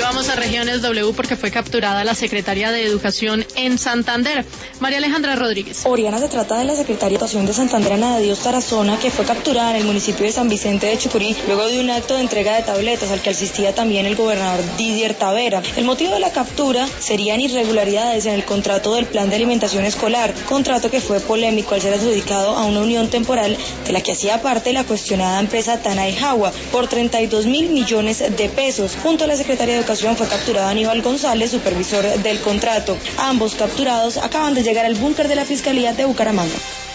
vamos a Regiones W porque fue capturada la secretaria de Educación en Santander. María Alejandra Rodríguez. Oriana, se trata de la secretaria de Educación de Santander, Ana de Dios Tarazona, que fue capturada en el municipio de San Vicente de Chucurí luego de un acto de entrega de tabletas al que asistía también el gobernador Didier Tavera. El motivo de la captura serían irregularidades en el contrato del plan de alimentación escolar, contrato que fue polémico al ser adjudicado a una unión temporal de la que hacía parte la cuestionada empresa Tana y Jagua por 32.000 millones de pesos. Junto a la secretaria de Educación fue capturado Aníbal González, supervisor del contrato. Ambos capturados acaban de llegar al búnker de la Fiscalía de Bucaramanga.